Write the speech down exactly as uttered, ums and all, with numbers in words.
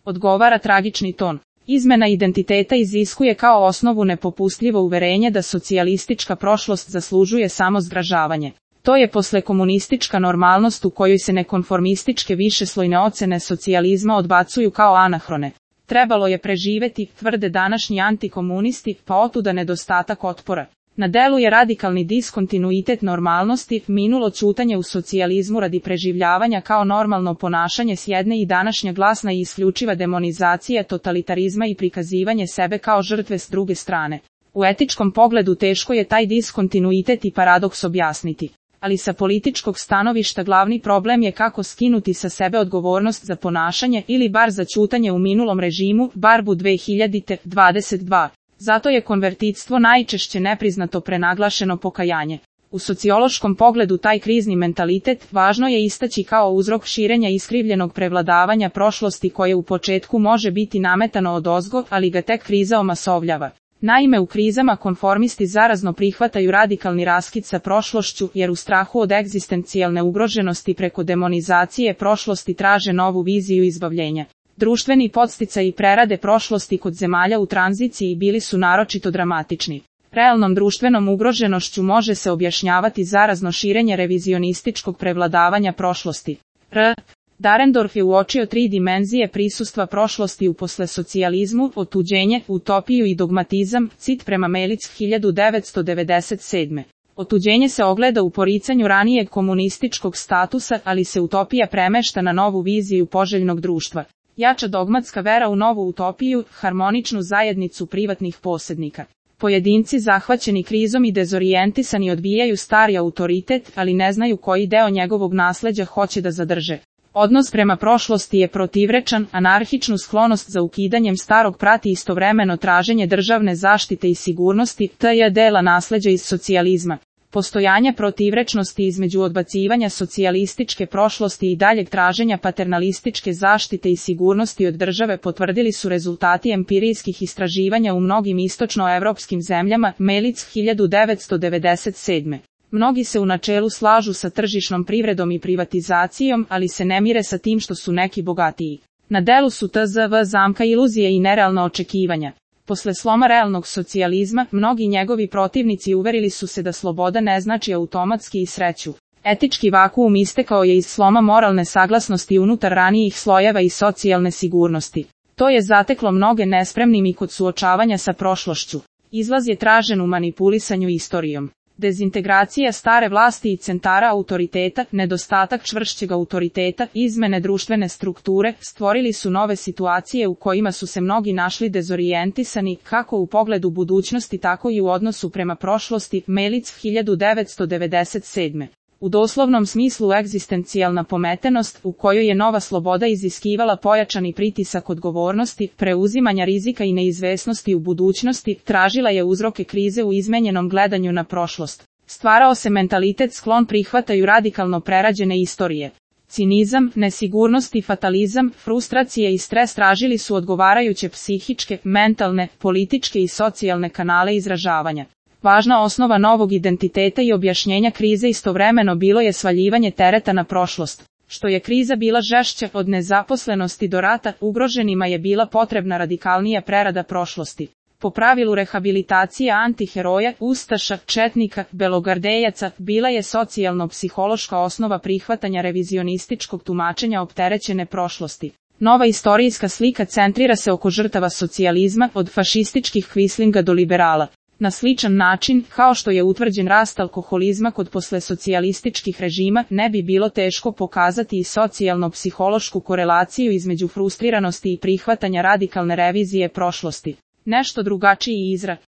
odgovara tragični ton. Izmena identiteta iziskuje kao osnovu nepopustljivo uverenje da socijalistička prošlost zaslužuje samo zgražavanje. To je posle komunistička normalnost u kojoj se nekonformističke višeslojne ocene socijalizma odbacuju kao anahrone. Trebalo je preživeti, tvrde današnji antikomunisti, pa otuda nedostatak otpora. Na delu je radikalni diskontinuitet normalnosti, minulo ćutanje u socijalizmu radi preživljavanja kao normalno ponašanje s jedne i današnja glasna i isključiva demonizacija totalitarizma i prikazivanje sebe kao žrtve s druge strane. U etičkom pogledu teško je taj diskontinuitet i paradoks objasniti. Ali sa političkog stanovišta glavni problem je kako skinuti sa sebe odgovornost za ponašanje ili bar za ćutanje u minulom režimu, Barbu dve hiljade dvadeset dva. Zato je konvertitstvo najčešće nepriznato prenaglašeno pokajanje. U sociološkom pogledu taj krizni mentalitet važno je istaći kao uzrok širenja iskrivljenog prevladavanja prošlosti koje u početku može biti nametano odozgo, ali ga tek kriza omasovljava. Naime, u krizama konformisti zarazno prihvataju radikalni raskid sa prošlošću, jer u strahu od egzistencijalne ugroženosti preko demonizacije prošlosti traže novu viziju izbavljenja. Društveni podsticaji prerade prošlosti kod zemalja u tranziciji bili su naročito dramatični. Realnom društvenom ugroženošću može se objašnjavati zarazno širenje revizionističkog prevladavanja prošlosti. R. Dahrendorf je uočio tri dimenzije prisustva prošlosti u poslesocijalizmu: otuđenje, utopiju i dogmatizam, cit prema Melic hiljadu devetsto devedeset sedme. Otuđenje se ogleda u poricanju ranijeg komunističkog statusa, ali se utopija premešta na novu viziju poželjnog društva. Jača dogmatska vera u novu utopiju, harmoničnu zajednicu privatnih posjednika. Pojedinci zahvaćeni krizom i dezorijentisani odbijaju stari autoritet, ali ne znaju koji deo njegovog nasleđa hoće da zadrže. Odnos prema prošlosti je protivrečan, anarhičnu sklonost za ukidanjem starog prati istovremeno traženje državne zaštite i sigurnosti, tj. dela nasleđa iz socijalizma. Postojanje protivrečnosti između odbacivanja socijalističke prošlosti i daljeg traženja paternalističke zaštite i sigurnosti od države potvrdili su rezultati empirijskih istraživanja u mnogim istočnoevropskim zemljama, Melic hiljadu devetsto devedeset sedme. Mnogi se u načelu slažu sa tržišnom privredom i privatizacijom, ali se ne mire sa tim što su neki bogatiji. Na delu su tzv. Zamka iluzije i nerealna očekivanja. Posle sloma realnog socijalizma, mnogi njegovi protivnici uverili su se da sloboda ne znači automatski i sreću. Etički vakuum istekao je iz sloma moralne saglasnosti unutar ranijih slojeva i socijalne sigurnosti. To je zateklo mnoge nespremnim i kod suočavanja sa prošlošću. Izlaz je tražen u manipulisanju istorijom. Dezintegracija stare vlasti i centara autoriteta, nedostatak čvršćeg autoriteta, izmene društvene strukture, stvorili su nove situacije u kojima su se mnogi našli dezorijentisani, kako u pogledu budućnosti tako i u odnosu prema prošlosti, Melic hiljadu devetsto devedeset sedme. U doslovnom smislu egzistencijalna pometenost, u kojoj je nova sloboda iziskivala pojačani pritisak odgovornosti, preuzimanja rizika i neizvesnosti u budućnosti, tražila je uzroke krize u izmenjenom gledanju na prošlost. Stvarao se mentalitet sklon prihvataju radikalno prerađene istorije. Cinizam, nesigurnost i fatalizam, frustracije i stres tražili su odgovarajuće psihičke, mentalne, političke i socijalne kanale izražavanja. Važna osnova novog identiteta i objašnjenja krize istovremeno bilo je svaljivanje tereta na prošlost. Što je kriza bila žešća od nezaposlenosti do rata, ugroženima je bila potrebna radikalnija prerada prošlosti. Po pravilu rehabilitacija antiheroja, ustaša, četnika, belogardejaca, bila je socijalno-psihološka osnova prihvatanja revizionističkog tumačenja opterećene prošlosti. Nova istorijska slika centrira se oko žrtava socijalizma, od fašističkih kvislinga do liberala. Na sličan način, kao što je utvrđen rast alkoholizma kod poslesocijalističkih režima, ne bi bilo teško pokazati i socijalno-psihološku korelaciju između frustriranosti i prihvatanja radikalne revizije prošlosti. Nešto drugačiji izraz.